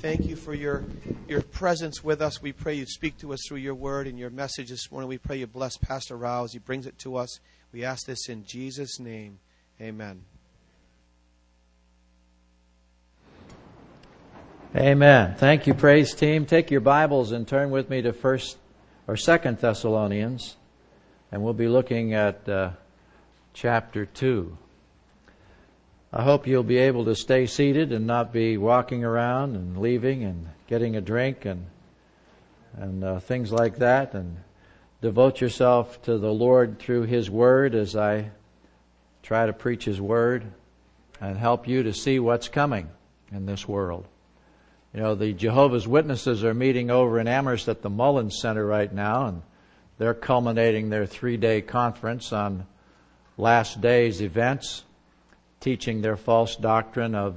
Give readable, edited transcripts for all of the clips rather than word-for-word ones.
thank you for your presence with us. We pray you speak to us through your word and your message this morning. We pray you bless Pastor Rao as he brings it to us. We ask this in Jesus' name. Amen. Amen. Thank you, praise team. Take your Bibles and turn with me to 1st or 2nd Thessalonians, and we'll be looking at chapter 2. I hope you'll be able to stay seated and not be walking around and leaving and getting a drink and things like that, and devote yourself to the Lord through His Word as I try to preach His Word and help you to see what's coming in this world. You know, the Jehovah's Witnesses are meeting over in Amherst at the Mullins Center right now, and they're culminating their 3-day conference on last day's events, teaching their false doctrine of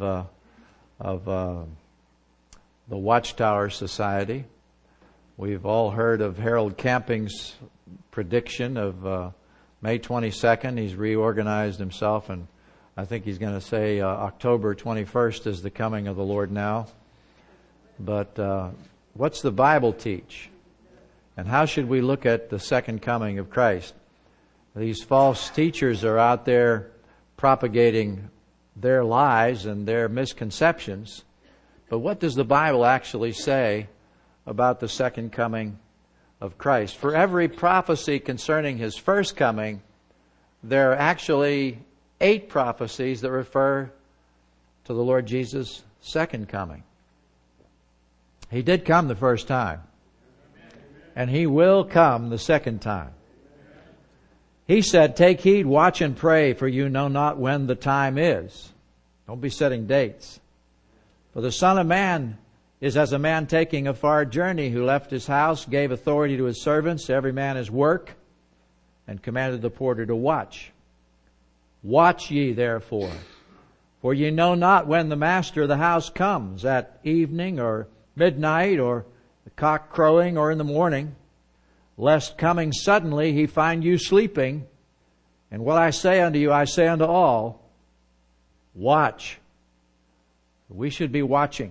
the Watchtower Society. We've all heard of Harold Camping's prediction of May 22nd. He's reorganized himself, and I think he's going to say October 21st is the coming of the Lord now. But what's the Bible teach? And how should we look at the second coming of Christ? These false teachers are out there propagating their lies and their misconceptions. But what does the Bible actually say about the second coming of Christ? For every prophecy concerning His first coming, there are actually 8 prophecies that refer to the Lord Jesus' second coming. He did come the first time, and He will come the second time. He said, "Take heed, watch and pray, for you know not when the time is." Don't be setting dates. "For the Son of Man is as a man taking a far journey, who left his house, gave authority to his servants, every man his work, and commanded the porter to watch. Watch ye therefore, for ye know not when the master of the house comes, at evening or midnight, or the cock crowing, or in the morning, lest coming suddenly He find you sleeping. And what I say unto you, I say unto all, watch." We should be watching.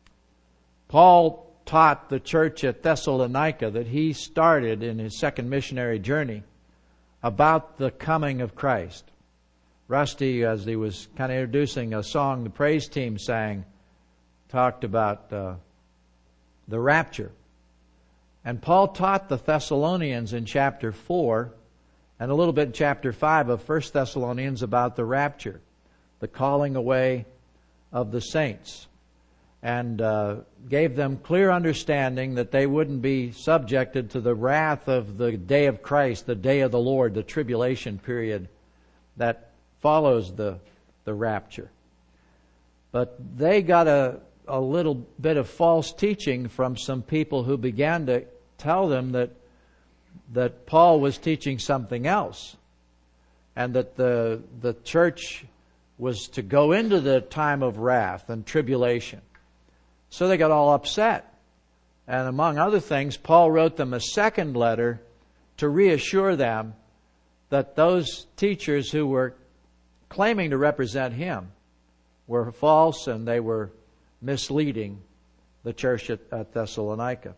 Paul taught the church at Thessalonica that he started in his second missionary journey about the coming of Christ. Rusty, as he was kind of introducing a song the praise team sang, talked about the rapture. And Paul taught the Thessalonians in chapter 4 and a little bit in chapter 5 of 1 Thessalonians about the rapture, the calling away of the saints, and gave them clear understanding that they wouldn't be subjected to the wrath of the day of Christ, the day of the Lord, the tribulation period that follows the rapture. But they got a little bit of false teaching from some people who began to tell them that Paul was teaching something else, and that the church was to go into the time of wrath and tribulation. So they got all upset. And among other things, Paul wrote them a second letter to reassure them that those teachers who were claiming to represent him were false, and they were misleading the church at Thessalonica.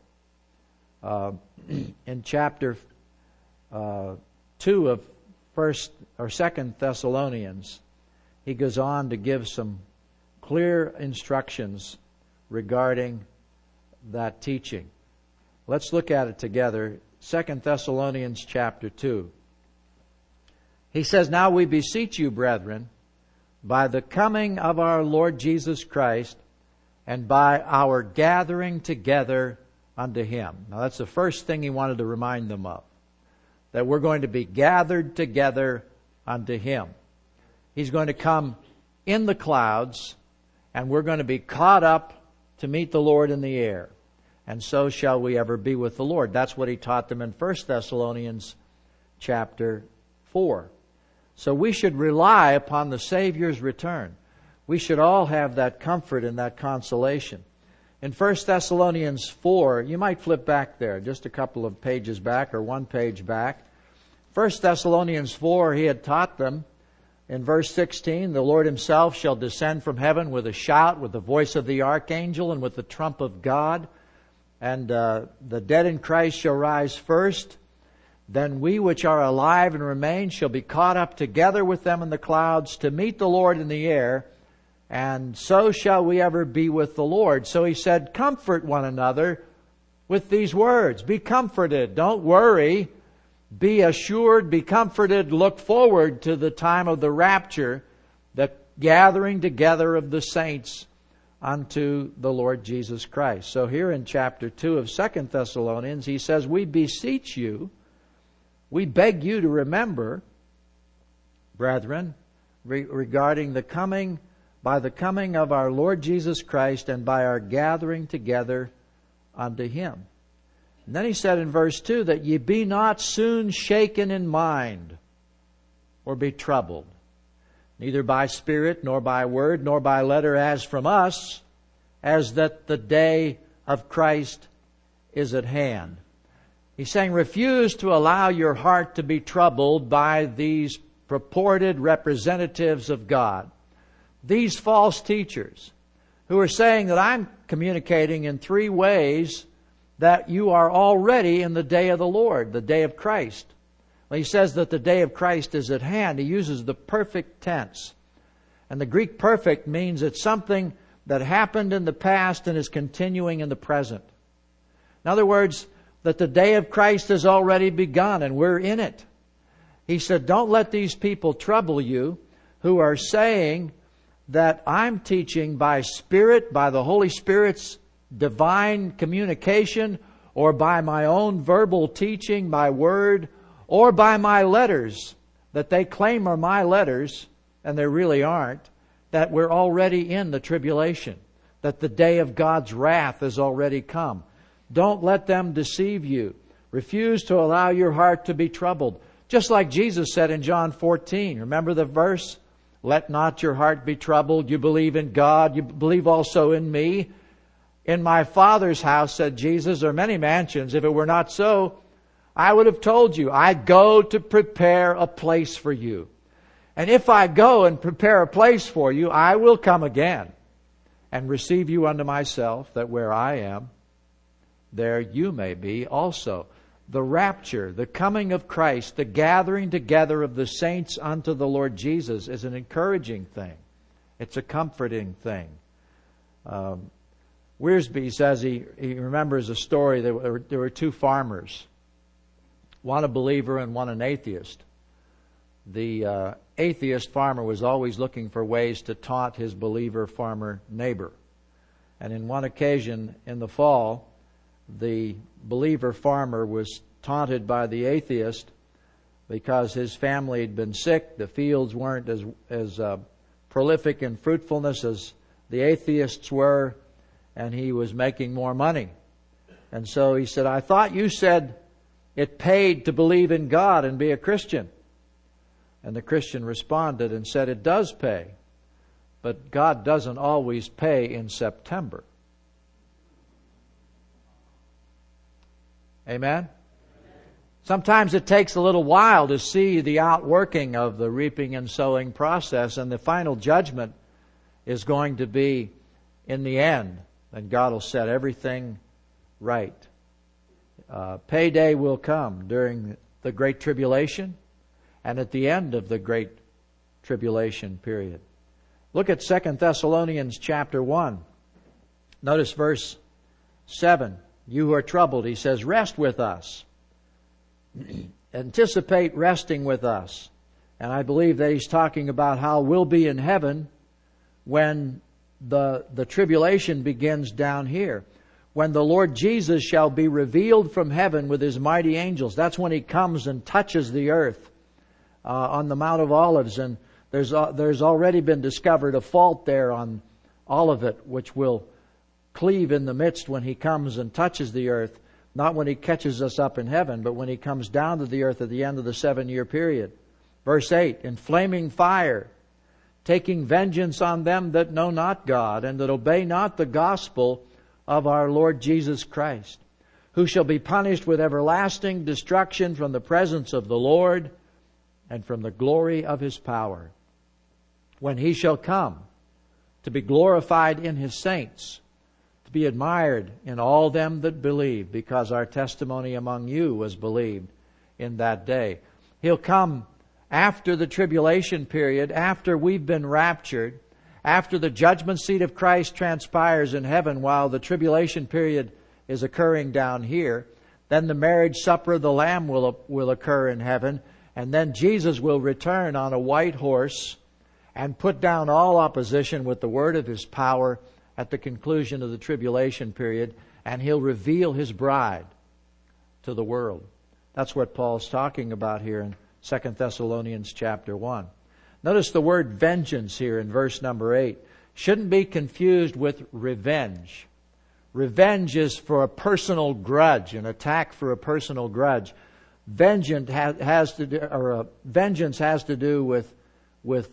In chapter 2 of 1st or 2nd Thessalonians, he goes on to give some clear instructions regarding that teaching. Let's look at it together. 2nd Thessalonians chapter 2. He says, "Now we beseech you, brethren, by the coming of our Lord Jesus Christ, and by our gathering together unto Him." Now that's the first thing he wanted to remind them of, that we're going to be gathered together unto Him. He's going to come in the clouds, and we're going to be caught up to meet the Lord in the air. And so shall we ever be with the Lord. That's what he taught them in 1 Thessalonians chapter 4. So we should rely upon the Savior's return. We should all have that comfort and that consolation. In 1 Thessalonians 4, you might flip back there, just a couple of pages back or one page back. 1 Thessalonians 4, he had taught them in verse 16, the Lord himself shall descend from heaven with a shout, with the voice of the archangel, and with the trump of God. And the dead in Christ shall rise first. Then we which are alive and remain shall be caught up together with them in the clouds to meet the Lord in the air. And so shall we ever be with the Lord. So he said, comfort one another with these words. Be comforted. Don't worry. Be assured. Be comforted. Look forward to the time of the rapture, the gathering together of the saints unto the Lord Jesus Christ. So here in chapter 2 of 2 Thessalonians, he says, we beseech you, we beg you to remember, brethren, regarding the coming, by the coming of our Lord Jesus Christ and by our gathering together unto Him. And then he said in verse 2 that ye be not soon shaken in mind or be troubled, neither by spirit, nor by word, nor by letter as from us, as that the day of Christ is at hand. He's saying, refuse to allow your heart to be troubled by these purported representatives of God. These false teachers who are saying that I'm communicating in three ways that you are already in the day of the Lord, the day of Christ. Well, he says that the day of Christ is at hand. He uses the perfect tense. And the Greek perfect means it's something that happened in the past and is continuing in the present. In other words, that the day of Christ has already begun and we're in it. He said, don't let these people trouble you who are saying that I'm teaching by Spirit, by the Holy Spirit's divine communication, or by my own verbal teaching, by word, or by my letters, that they claim are my letters, and they really aren't, that we're already in the tribulation, that the day of God's wrath has already come. Don't let them deceive you. Refuse to allow your heart to be troubled. Just like Jesus said in John 14. Remember the verse? Let not your heart be troubled. You believe in God. You believe also in me. In my Father's house, said Jesus, are many mansions. If it were not so, I would have told you. I go to prepare a place for you. And if I go and prepare a place for you, I will come again and receive you unto myself, that where I am, there you may be also. The rapture, the coming of Christ, the gathering together of the saints unto the Lord Jesus is an encouraging thing. It's a comforting thing. Wiersbe says he remembers a story. There were two farmers, one a believer and one an atheist. The atheist farmer was always looking for ways to taunt his believer farmer neighbor. And in one occasion in the fall, the believer farmer was taunted by the atheist because his family had been sick. The fields weren't as prolific in fruitfulness as the atheists were, and he was making more money. And so he said, I thought you said it paid to believe in God and be a Christian. And the Christian responded and said, it does pay, but God doesn't always pay in September. Amen? Sometimes it takes a little while to see the outworking of the reaping and sowing process, and the final judgment is going to be in the end, and God will set everything right. Payday will come during the Great Tribulation and at the end of the Great Tribulation period. Look at 2 Thessalonians chapter 1. Notice verse 7. You who are troubled, he says, rest with us. Anticipate resting with us. And I believe that he's talking about how we'll be in heaven when the tribulation begins down here. When the Lord Jesus shall be revealed from heaven with His mighty angels. That's when He comes and touches the earth on the Mount of Olives. And there's already been discovered a fault there on Olivet, which will cleave in the midst when He comes and touches the earth. Not when He catches us up in heaven, but when He comes down to the earth at the end of the 7-year period. Verse 8, in flaming fire, taking vengeance on them that know not God, and that obey not the gospel of our Lord Jesus Christ, who shall be punished with everlasting destruction from the presence of the Lord and from the glory of His power. when He shall come, to be glorified in His saints, to be admired in all them that believe, because our testimony among you was believed in that day. He'll come after the tribulation period, after we've been raptured, after the judgment seat of Christ transpires in heaven while the tribulation period is occurring down here. Then the marriage supper of the Lamb will occur in heaven, and then Jesus will return on a white horse and put down all opposition with the word of His power at the conclusion of the tribulation period, and He'll reveal His bride to the world. That's what Paul's talking about here in 2 Thessalonians chapter 1. Notice the word vengeance here in verse number 8. Shouldn't be confused with revenge. Revenge is for a personal grudge, an attack for a personal grudge. Vengeance has to do with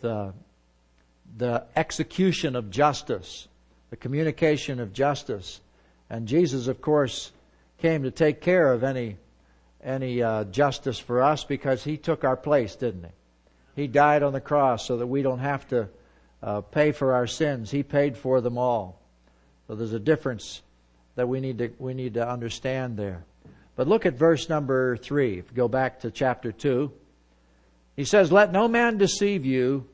the execution of justice, the communication of justice. And Jesus, of course, came to take care of any justice for us because He took our place, didn't He? He died on the cross so that we don't have to pay for our sins. He paid for them all. So there's a difference that we need to understand there. But look at verse number 3. If you go back to chapter 2, he says, "Let no man deceive you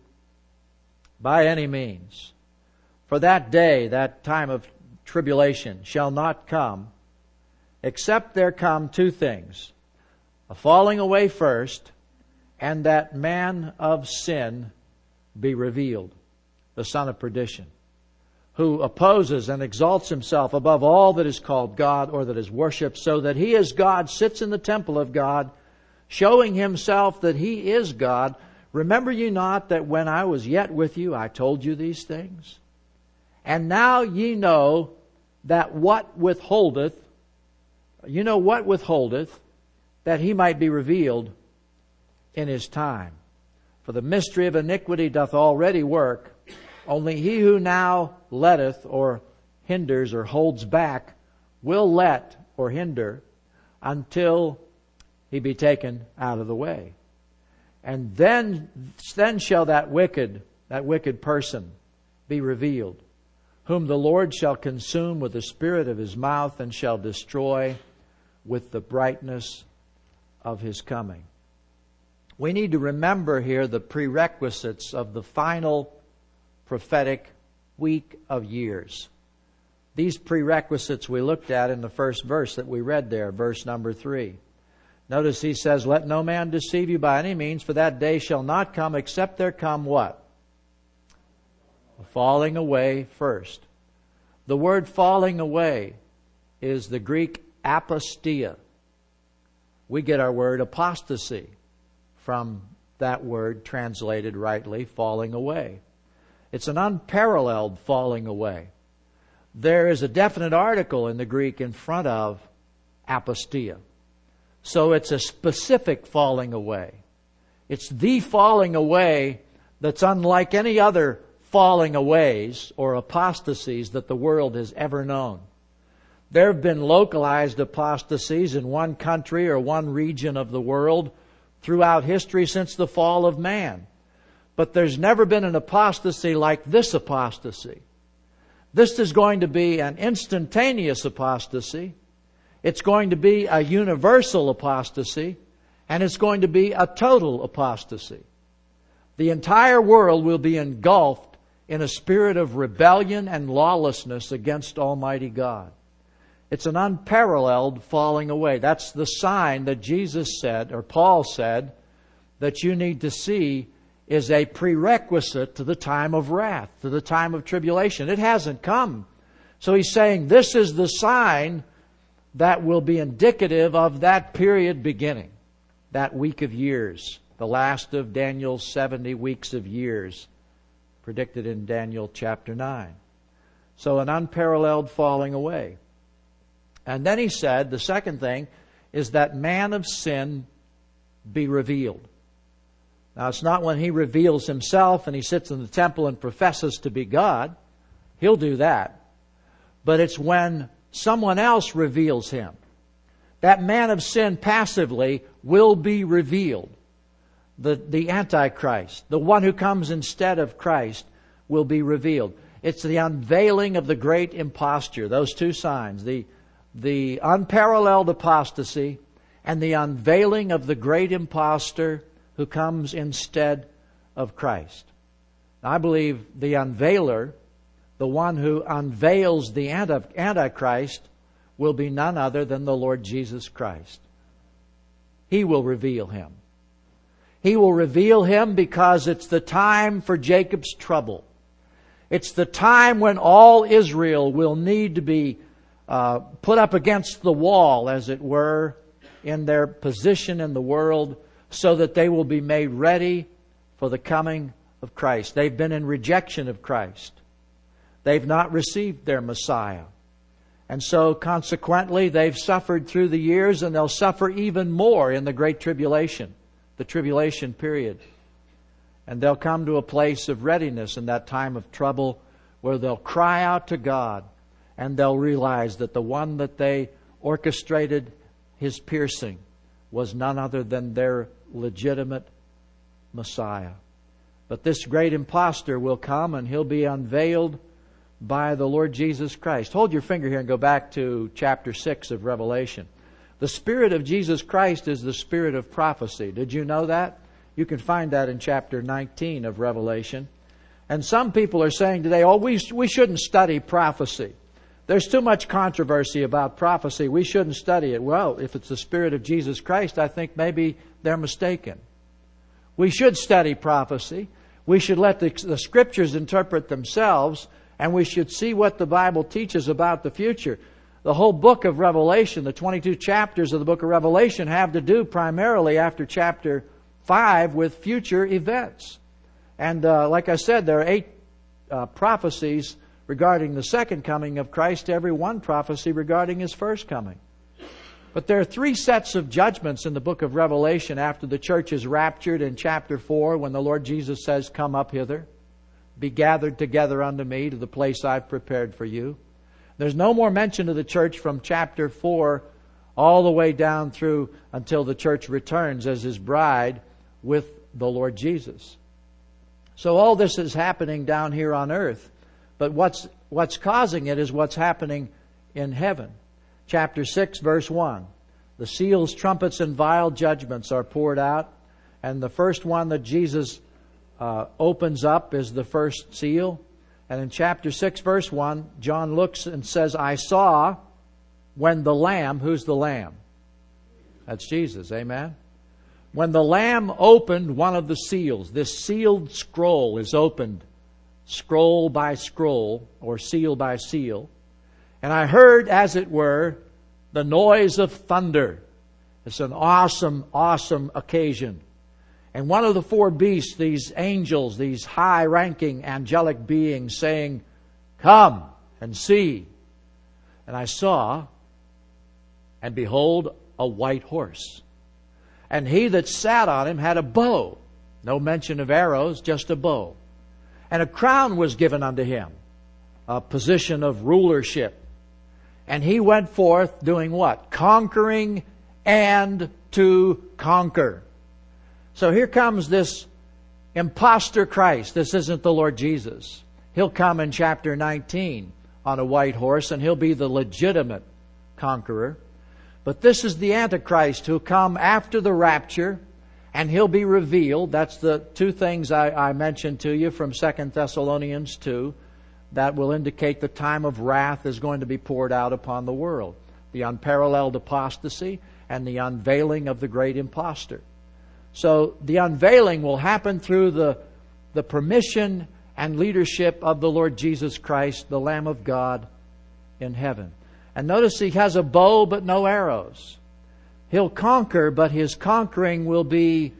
by any means. For that day, that time of tribulation, shall not come, except there come two things. A falling away first, and that man of sin be revealed, the son of perdition, who opposes and exalts himself above all that is called God or that is worshipped, so that he as God sits in the temple of God, showing himself that he is God. Remember you not that when I was yet with you, I told you these things? And now ye know that what withholdeth, that he might be revealed in his time. For the mystery of iniquity doth already work. Only he who now letteth or hinders or holds back will let or hinder until he be taken out of the way. And then shall that wicked person be revealed, whom the Lord shall consume with the spirit of his mouth and shall destroy with the brightness of his coming." We need to remember here the prerequisites of the final prophetic week of years. These prerequisites we looked at in the first verse that we read there, verse number 3. Notice he says, "Let no man deceive you by any means, for that day shall not come except there come" what? A falling away first. The word falling away is the Greek apostia. We get our word apostasy from that word translated rightly, falling away. It's an unparalleled falling away. There is a definite article in the Greek in front of apostia. So it's a specific falling away. It's the falling away that's unlike any other falling aways or apostasies that the world has ever known. There have been localized apostasies in one country or one region of the world throughout history since the fall of man. But there's never been an apostasy like this apostasy. This is going to be an instantaneous apostasy. It's going to be a universal apostasy. And it's going to be a total apostasy. The entire world will be engulfed in a spirit of rebellion and lawlessness against Almighty God. It's an unparalleled falling away. That's the sign that Jesus said, or Paul said, that you need to see is a prerequisite to the time of wrath, to the time of tribulation. It hasn't come. So he's saying this is the sign that will be indicative of that period beginning, that week of years, the last of Daniel's 70 weeks of years, predicted in Daniel chapter 9. So an unparalleled falling away. And then he said, the second thing is that man of sin be revealed. Now, it's not when he reveals himself and he sits in the temple and professes to be God. He'll do that. But it's when someone else reveals him. That man of sin passively will be revealed. the Antichrist, the one who comes instead of Christ, will be revealed. It's the unveiling of the great imposture, those two signs, the unparalleled apostasy and the unveiling of the great impostor who comes instead of Christ. I believe the unveiler, the one who unveils the Antichrist, will be none other than the Lord Jesus Christ. He will reveal him. He will reveal him because it's the time for Jacob's trouble. It's the time when all Israel will need to be put up against the wall, as it were, in their position in the world, so that they will be made ready for the coming of Christ. They've been in rejection of Christ. They've not received their Messiah. And so, consequently, they've suffered through the years, and they'll suffer even more in the Great Tribulation, the tribulation period. And they'll come to a place of readiness in that time of trouble where they'll cry out to God, and they'll realize that the one that they orchestrated his piercing was none other than their legitimate Messiah. But this great impostor will come, and he'll be unveiled by the Lord Jesus Christ. Hold your finger here and go back to chapter 6 of Revelation. The Spirit of Jesus Christ is the Spirit of prophecy. Did you know that? You can find that in chapter 19 of Revelation. And some people are saying today, we shouldn't study prophecy. There's too much controversy about prophecy. We shouldn't study it. Well, if it's the Spirit of Jesus Christ, I think maybe they're mistaken. We should study prophecy. We should let the Scriptures interpret themselves, and we should see what the Bible teaches about the future. The whole book of Revelation, the 22 chapters of the book of Revelation, have to do primarily after chapter 5 with future events. And like I said, there are 8 prophecies regarding the second coming of Christ, every one prophecy regarding His first coming. But there are 3 sets of judgments in the book of Revelation after the church is raptured in chapter 4, when the Lord Jesus says, "Come up hither, be gathered together unto me to the place I've prepared for you." There's no more mention of the church from chapter 4 all the way down through until the church returns as His bride with the Lord Jesus. So all this is happening down here on earth. But what's causing it is what's happening in heaven. Chapter 6, verse 1. The seals, trumpets, and vial judgments are poured out. And the first one that Jesus opens up is the first seal. And in chapter 6, verse 1, John looks and says, "I saw when the Lamb," who's the Lamb? That's Jesus, amen? When the Lamb opened one of the seals, this sealed scroll is opened, scroll by scroll, or seal by seal. And I heard, as it were, the noise of thunder. It's an awesome, awesome occasion. And one of the 4 beasts, these angels, these high-ranking angelic beings, saying, "Come and see." And I saw, and behold, a white horse. And he that sat on him had a bow. No mention of arrows, just a bow. And a crown was given unto him, a position of rulership. And he went forth doing what? Conquering and to conquer. So here comes this imposter Christ. This isn't the Lord Jesus. He'll come in chapter 19 on a white horse, and he'll be the legitimate conqueror. But this is the Antichrist who'll come after the rapture, and he'll be revealed. That's the 2 things I mentioned to you from 2 Thessalonians 2 that will indicate the time of wrath is going to be poured out upon the world. The unparalleled apostasy and the unveiling of the great impostor. So the unveiling will happen through the permission and leadership of the Lord Jesus Christ, the Lamb of God in heaven. And notice He has a bow but no arrows. He'll conquer, but His conquering will be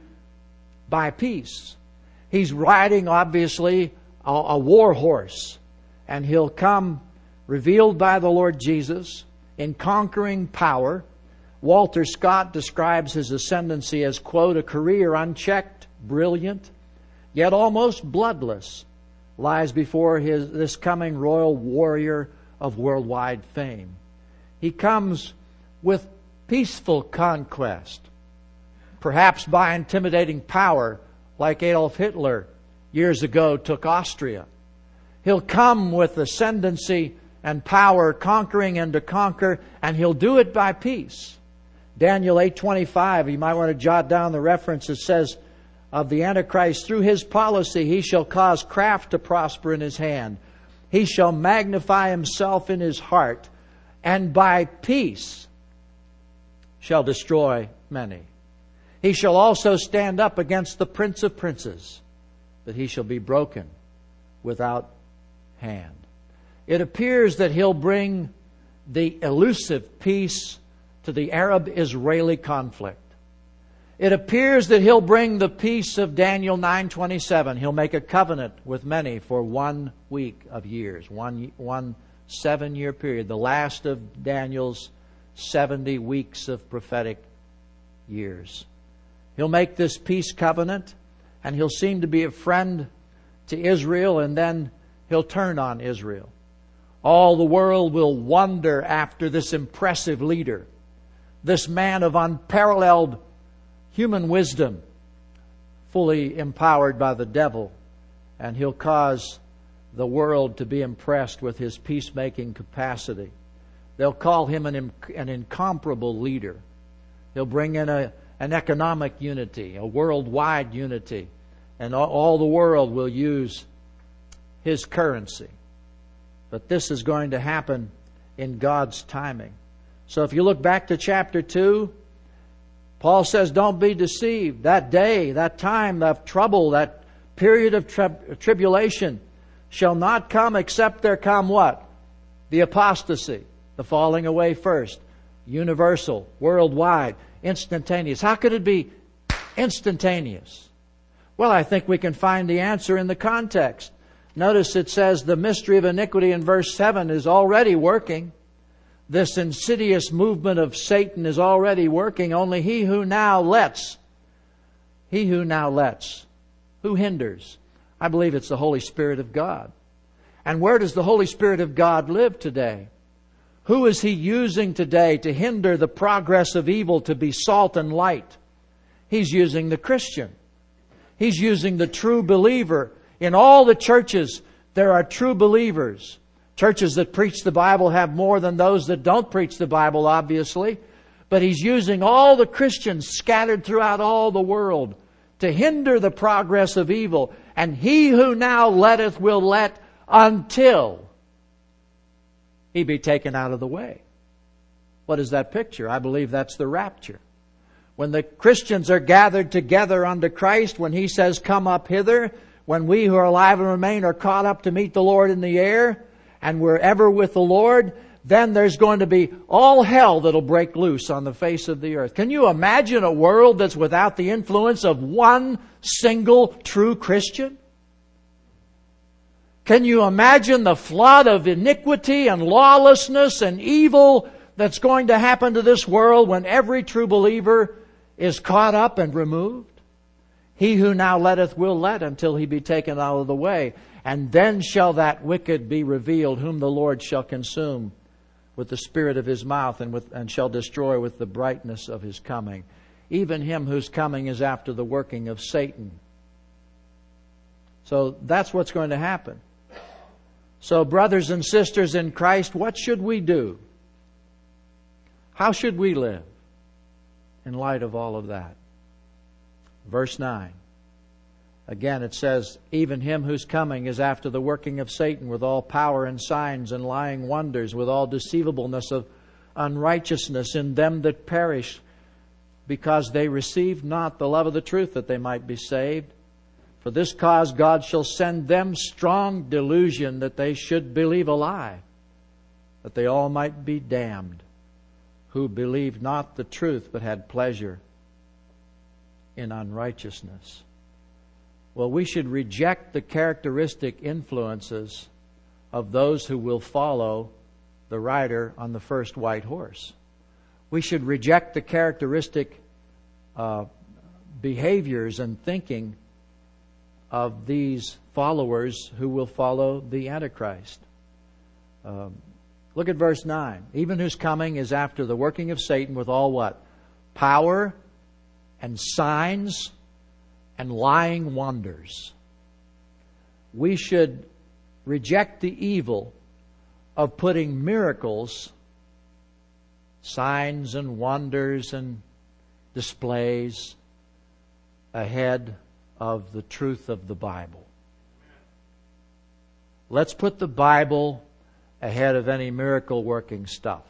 by peace. He's riding, obviously, a war horse. And He'll come revealed by the Lord Jesus in conquering power. Walter Scott describes His ascendancy as, quote, "a career unchecked, brilliant, yet almost bloodless, lies before this coming royal warrior of worldwide fame." He comes with peaceful conquest, perhaps by intimidating power, like Adolf Hitler years ago took Austria. He'll come with ascendancy and power, conquering and to conquer, and He'll do it by peace. Daniel 8:25, you might want to jot down the reference. It says of the Antichrist, through his policy he shall cause craft to prosper in his hand. He shall magnify himself in his heart, and by peace shall destroy many. He shall also stand up against the prince of princes, but he shall be broken without hand. It appears that he'll bring the elusive peace to the Arab-Israeli conflict. It appears that he'll bring the peace of Daniel 9:27. He'll make a covenant with many for 1 week of years, one 7-year period, the last of Daniel's 70 weeks of prophetic years. He'll make this peace covenant, and he'll seem to be a friend to Israel, and then he'll turn on Israel. All the world will wonder after this impressive leader, this man of unparalleled human wisdom, fully empowered by the devil, and he'll cause the world to be impressed with his peacemaking capacity. They'll call him an incomparable leader. He'll bring in an economic unity, a worldwide unity, and all the world will use his currency. But this is going to happen in God's timing. So if you look back to chapter 2, Paul says, don't be deceived. That day, that time of trouble, that period of tribulation shall not come except there come what? The apostasy, the falling away first, universal, worldwide, instantaneous. How could it be instantaneous? Well, I think we can find the answer in the context. Notice it says the mystery of iniquity in verse 7 is already working. This insidious movement of Satan is already working. Only he who now lets, who hinders? I believe it's the Holy Spirit of God. And where does the Holy Spirit of God live today? Who is He using today to hinder the progress of evil to be salt and light? He's using the Christian. He's using the true believer. In all the churches, there are true believers. Churches that preach the Bible have more than those that don't preach the Bible, obviously. But He's using all the Christians scattered throughout all the world to hinder the progress of evil. And He who now letteth will let until He be taken out of the way. What is that picture? I believe that's the rapture. When the Christians are gathered together unto Christ, when He says, come up hither, when we who are alive and remain are caught up to meet the Lord in the air, and we're ever with the Lord, then there's going to be all hell that'll break loose on the face of the earth. Can you imagine a world that's without the influence of one single true Christian? Can you imagine the flood of iniquity and lawlessness and evil that's going to happen to this world when every true believer is caught up and removed? He who now letteth will let until he be taken out of the way. And then shall that wicked be revealed, whom the Lord shall consume with the spirit of His mouth and shall destroy with the brightness of His coming. Even him whose coming is after the working of Satan. So that's what's going to happen. So brothers and sisters in Christ, what should we do? How should we live in light of all of that? Verse 9. Again it says, even him whose coming is after the working of Satan with all power and signs and lying wonders, with all deceivableness of unrighteousness in them that perish, because they received not the love of the truth that they might be saved. For this cause God shall send them strong delusion that they should believe a lie, that they all might be damned, who believed not the truth but had pleasure in unrighteousness. Well, we should reject the characteristic influences of those who will follow the rider on the first white horse. We should reject the characteristic behaviors and thinking of these followers who will follow the Antichrist. Look at verse 9. Even whose coming is after the working of Satan with all what? Power and signs and lying wonders. We should reject the evil of putting miracles, signs and wonders and displays ahead of the truth of the Bible. Let's put the Bible ahead of any miracle-working stuff.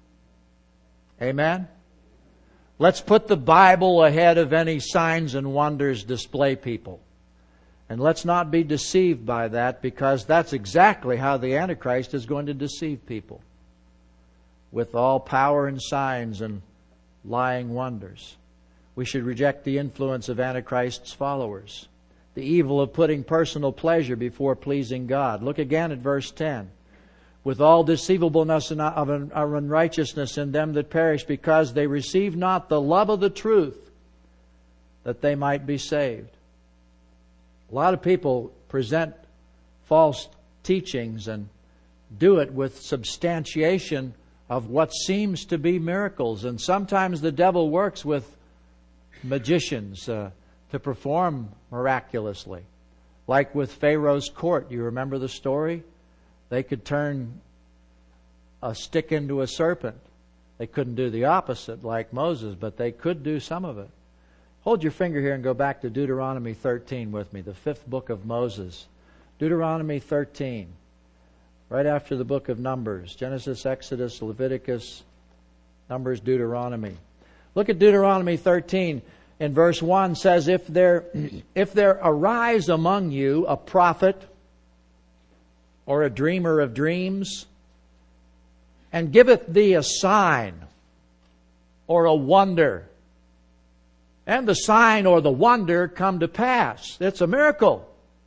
Amen? Let's put the Bible ahead of any signs and wonders display people. And let's not be deceived by that, because that's exactly how the Antichrist is going to deceive people. With all power and signs and lying wonders. We should reject the influence of Antichrist's followers. The evil of putting personal pleasure before pleasing God. Look again at verse 10. With all deceivableness of unrighteousness in them that perish, because they receive not the love of the truth, that they might be saved. A lot of people present false teachings and do it with substantiation of what seems to be miracles. And sometimes the devil works with magicians to perform miraculously. Like with Pharaoh's court. You remember the story? They could turn a stick into a serpent. They couldn't do the opposite like Moses, but they could do some of it. Hold your finger here and go back to Deuteronomy 13 with me, the 5th book of Moses. Deuteronomy 13, right after the book of Numbers. Genesis, Exodus, Leviticus, Numbers, Deuteronomy. Look at Deuteronomy 13. In verse 1 says, If there arise among you a prophet or a dreamer of dreams, and giveth thee a sign or a wonder, and the sign or the wonder come to pass. It's a miracle.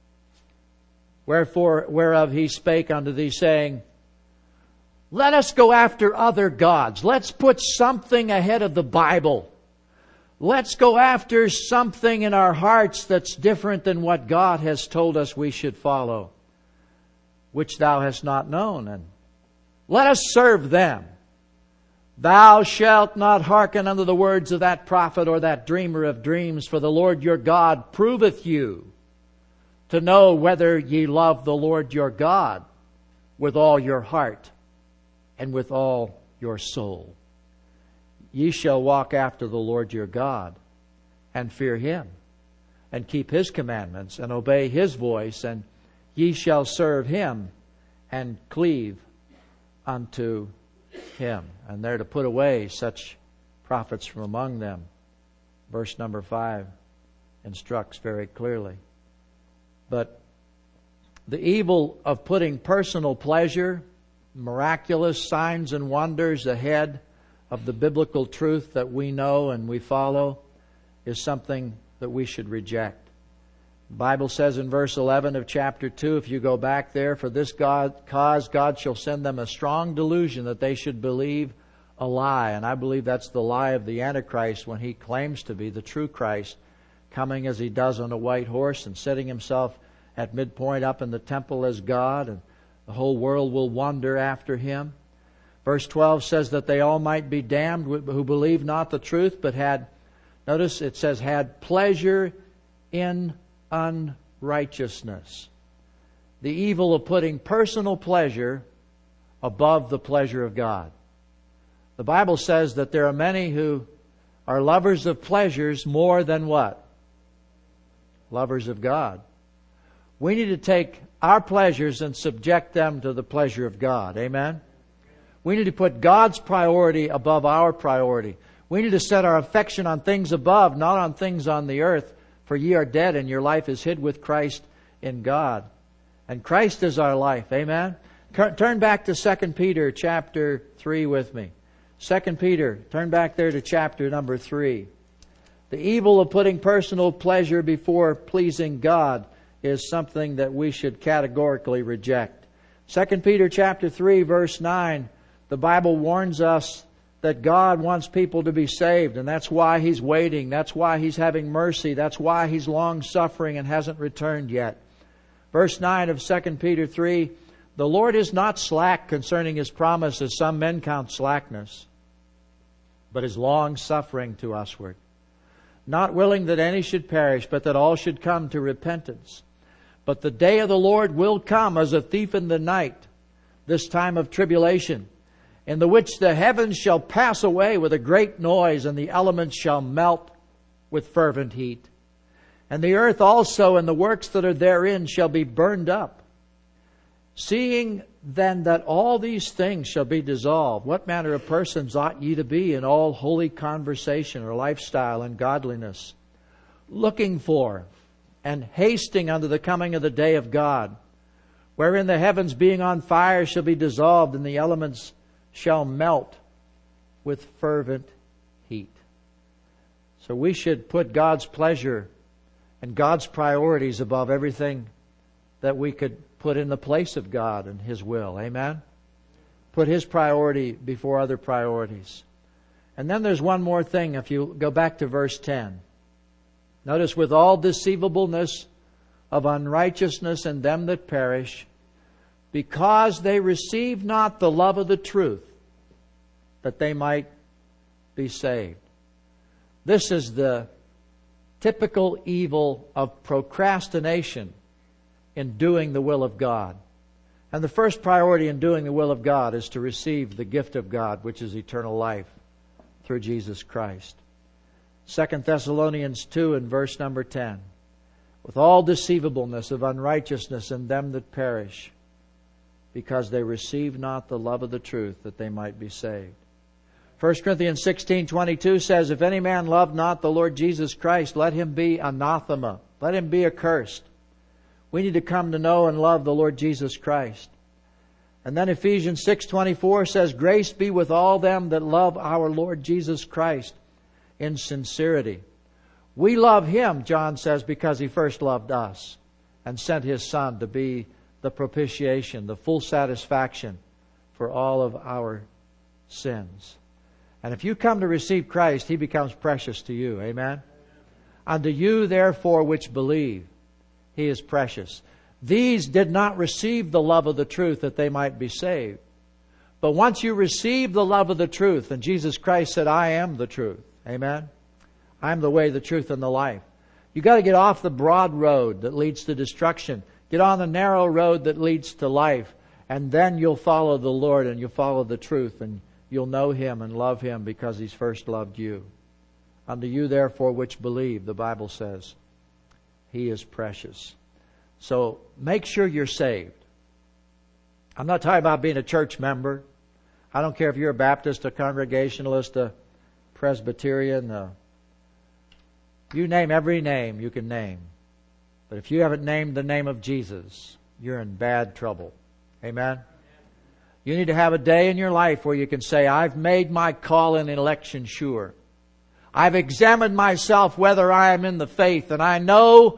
Whereof he spake unto thee, saying, Let us go after other gods. Let's put something ahead of the Bible. Let's go after something in our hearts that's different than what God has told us we should follow, which thou hast not known. And let us serve them. Thou shalt not hearken unto the words of that prophet or that dreamer of dreams, for the Lord your God proveth you to know whether ye love the Lord your God with all your heart and with all your soul. Ye shall walk after the Lord your God and fear Him and keep His commandments and obey His voice, and ye shall serve Him and cleave unto Him. And they're to put away such prophets from among them. Verse number 5 instructs very clearly. But the evil of putting personal pleasure, miraculous signs and wonders ahead of the biblical truth that we know and we follow is something that we should reject. The Bible says in verse 11 of chapter 2, if you go back there, for this cause God shall send them a strong delusion that they should believe a lie. And I believe that's the lie of the Antichrist when he claims to be the true Christ, coming as he does on a white horse and setting himself at midpoint up in the temple as God, and the whole world will wonder after him. Verse 12 says that they all might be damned who believe not the truth, but had, notice it says, had pleasure in unrighteousness. The evil of putting personal pleasure above the pleasure of God. The Bible says that there are many who are lovers of pleasures more than what? Lovers of God. We need to take our pleasures and subject them to the pleasure of God. Amen? We need to put God's priority above our priority. We need to set our affection on things above, not on things on the earth. For ye are dead, and your life is hid with Christ in God. And Christ is our life. Amen? Turn back to 2 Peter chapter 3 with me. 2 Peter, turn back there to chapter number 3. The evil of putting personal pleasure before pleasing God is something that we should categorically reject. 2 Peter chapter 3 verse 9, the Bible warns us that God wants people to be saved, and that's why He's waiting. That's why He's having mercy. That's why He's long-suffering and hasn't returned yet. Verse 9 of 2 Peter 3, the Lord is not slack concerning His promise, as some men count slackness, but is long-suffering to usward, not willing that any should perish, but that all should come to repentance. But the day of the Lord will come as a thief in the night, this time of tribulation, in the which the heavens shall pass away with a great noise, and the elements shall melt with fervent heat. And the earth also and the works that are therein shall be burned up. Seeing then that all these things shall be dissolved, what manner of persons ought ye to be in all holy conversation or lifestyle and godliness, looking for and hasting unto the coming of the day of God, wherein the heavens being on fire shall be dissolved, and the elements shall melt with fervent heat. So we should put God's pleasure and God's priorities above everything that we could put in the place of God and His will. Amen? Put His priority before other priorities. And then there's one more thing if you go back to verse 10. Notice, with all deceivableness of unrighteousness in them that perish, because they receive not the love of the truth, that they might be saved. This is the typical evil of procrastination in doing the will of God. And the first priority in doing the will of God is to receive the gift of God, which is eternal life through Jesus Christ. 2 Thessalonians 2 and verse number 10. With all deceivableness of unrighteousness in them that perish, because they receive not the love of the truth, that they might be saved. 1 Corinthians 16:22 says, if any man love not the Lord Jesus Christ, let him be anathema. Let him be accursed. We need to come to know and love the Lord Jesus Christ. And then Ephesians 6:24 says, grace be with all them that love our Lord Jesus Christ in sincerity. We love Him, John says, because He first loved us and sent His Son to be the propitiation, the full satisfaction for all of our sins. And if you come to receive Christ, He becomes precious to you. Amen? Unto you, therefore, which believe, He is precious. These did not receive the love of the truth that they might be saved. But once you receive the love of the truth, and Jesus Christ said, I am the truth. Amen? I'm the way, the truth, and the life. You got to get off the broad road that leads to destruction. Get on the narrow road that leads to life. And then you'll follow the Lord and you'll follow the truth. And you'll know Him and love Him because He's first loved you. Unto you, therefore, which believe, the Bible says, He is precious. So make sure you're saved. I'm not talking about being a church member. I don't care if you're a Baptist, a Congregationalist, a Presbyterian. You name every name you can name. But if you haven't named the name of Jesus, you're in bad trouble. Amen? You need to have a day in your life where you can say, I've made my call and election sure. I've examined myself whether I am in the faith, and I know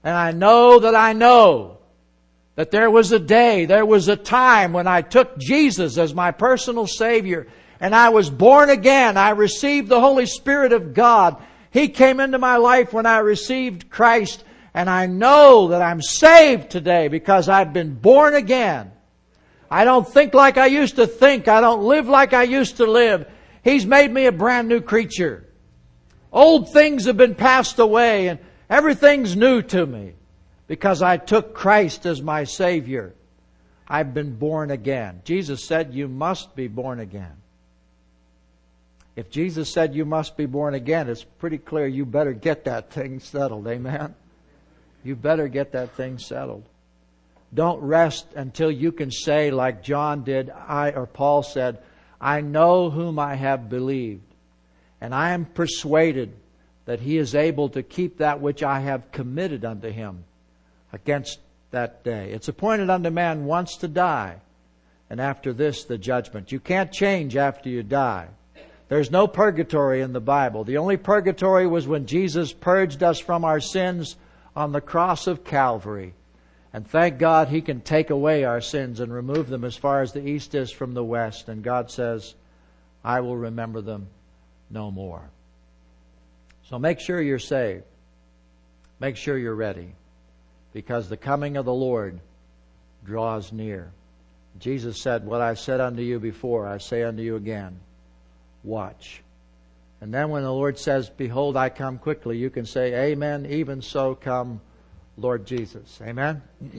that there was a day, there was a time when I took Jesus as my personal Savior, and I was born again. I received the Holy Spirit of God. He came into my life when I received Christ, and I know that I'm saved today because I've been born again. I don't think like I used to think. I don't live like I used to live. He's made me a brand new creature. Old things have been passed away and everything's new to me because I took Christ as my Savior. I've been born again. Jesus said you must be born again. If Jesus said you must be born again, it's pretty clear you better get that thing settled. Amen? You better get that thing settled. Don't rest until you can say, like John did, Paul said, I know whom I have believed, and I am persuaded that He is able to keep that which I have committed unto Him against that day. It's appointed unto man once to die, and after this the judgment. You can't change after you die. There's no purgatory in the Bible. The only purgatory was when Jesus purged us from our sins on the cross of Calvary. And thank God He can take away our sins and remove them as far as the east is from the west. And God says, I will remember them no more. So make sure you're saved. Make sure you're ready. Because the coming of the Lord draws near. Jesus said, what I said unto you before, I say unto you again. Watch And then when the Lord says, behold, I come quickly, you can say, amen, even so come, Lord Jesus. Amen?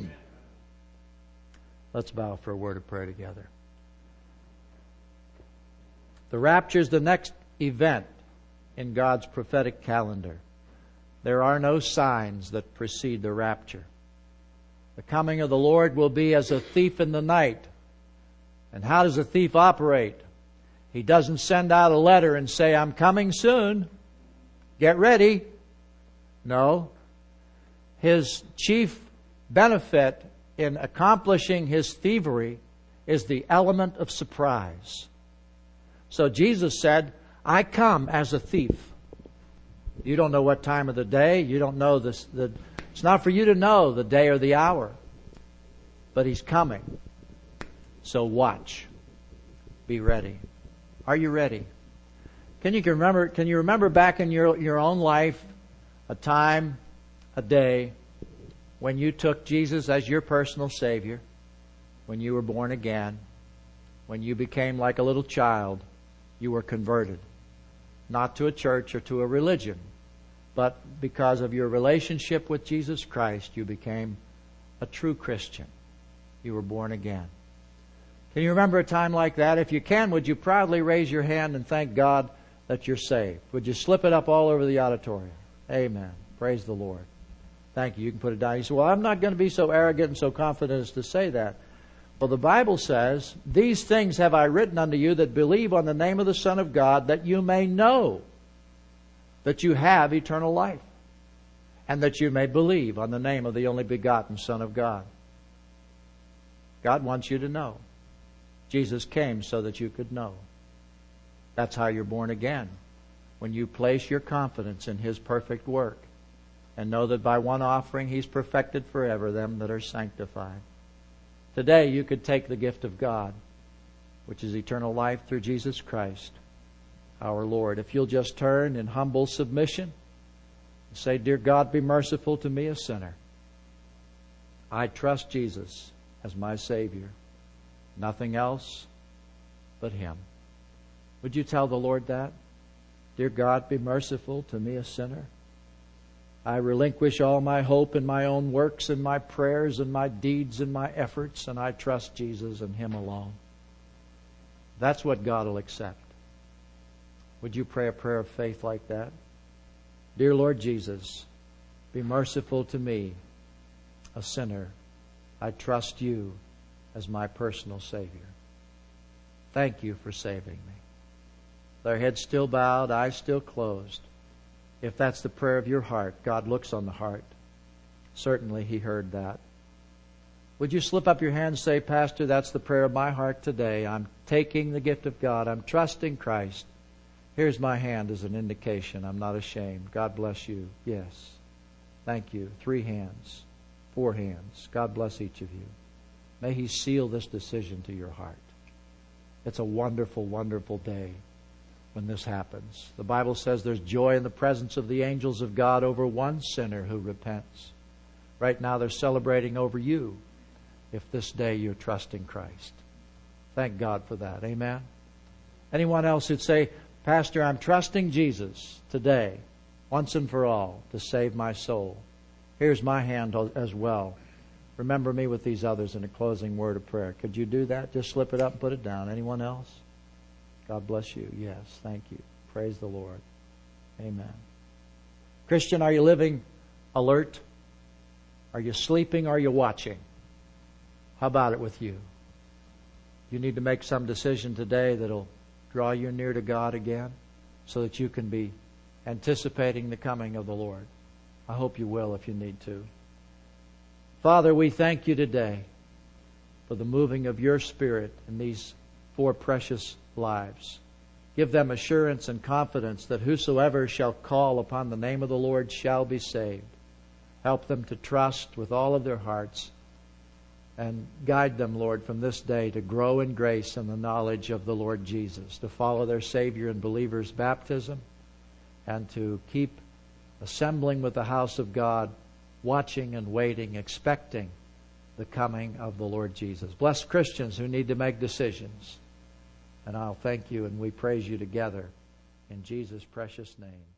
Let's bow for a word of prayer together. The rapture is the next event in God's prophetic calendar. There are no signs that precede the rapture. The coming of the Lord will be as a thief in the night. And how does a thief operate? He doesn't send out a letter and say, I'm coming soon. Get ready. No. His chief benefit in accomplishing his thievery is the element of surprise. So Jesus said, I come as a thief. You don't know what time of the day. You don't know this. It's not for you to know the day or the hour. But He's coming. So watch. Be ready. Are you ready? Can you remember back in your own life a time, a day, when you took Jesus as your personal Savior, when you were born again, when you became like a little child, you were converted? Not to a church or to a religion, but because of your relationship with Jesus Christ, you became a true Christian. You were born again. Can you remember a time like that? If you can, would you proudly raise your hand and thank God that you're saved? Would you slip it up all over the auditorium? Amen. Praise the Lord. Thank you. You can put it down. You say, well, I'm not going to be so arrogant and so confident as to say that. Well, the Bible says, these things have I written unto you that believe on the name of the Son of God, that you may know that you have eternal life, and that you may believe on the name of the only begotten Son of God. God wants you to know. Jesus came so that you could know. That's how you're born again. When you place your confidence in His perfect work and know that by one offering He's perfected forever them that are sanctified. Today you could take the gift of God, which is eternal life through Jesus Christ, our Lord. If you'll just turn in humble submission and say, Dear God, be merciful to me, a sinner. I trust Jesus as my Savior. Nothing else but Him. Would you tell the Lord that? Dear God, be merciful to me, a sinner. I relinquish all my hope in my own works and my prayers and my deeds and my efforts, and I trust Jesus and Him alone. That's what God will accept. Would you pray a prayer of faith like that? Dear Lord Jesus, be merciful to me, a sinner. I trust You as my personal Savior. Thank You for saving me. Their heads still bowed, eyes still closed. If that's the prayer of your heart, God looks on the heart. Certainly He heard that. Would you slip up your hand and say, Pastor, that's the prayer of my heart today. I'm taking the gift of God. I'm trusting Christ. Here's my hand as an indication. I'm not ashamed. God bless you. Yes. Thank you. 3 hands. 4 hands. God bless each of you. May He seal this decision to your heart. It's a wonderful, wonderful day when this happens. The Bible says there's joy in the presence of the angels of God over one sinner who repents. Right now they're celebrating over you if this day you're trusting Christ. Thank God for that. Amen. Anyone else who'd say, Pastor, I'm trusting Jesus today, once and for all, to save my soul. Here's my hand as well. Remember me with these others in a closing word of prayer. Could you do that? Just slip it up and put it down. Anyone else? God bless you. Yes, thank you. Praise the Lord. Amen. Christian, are you living alert? Are you sleeping? Are you watching? How about it with you? You need to make some decision today that'll draw you near to God again so that you can be anticipating the coming of the Lord. I hope you will if you need to. Father, we thank You today for the moving of Your Spirit in these 4 precious lives. Give them assurance and confidence that whosoever shall call upon the name of the Lord shall be saved. Help them to trust with all of their hearts, and guide them, Lord, from this day to grow in grace and the knowledge of the Lord Jesus, to follow their Savior in believers' baptism, and to keep assembling with the house of God, watching and waiting, expecting the coming of the Lord Jesus. Bless Christians who need to make decisions. And I'll thank You and we praise You together. In Jesus' precious name.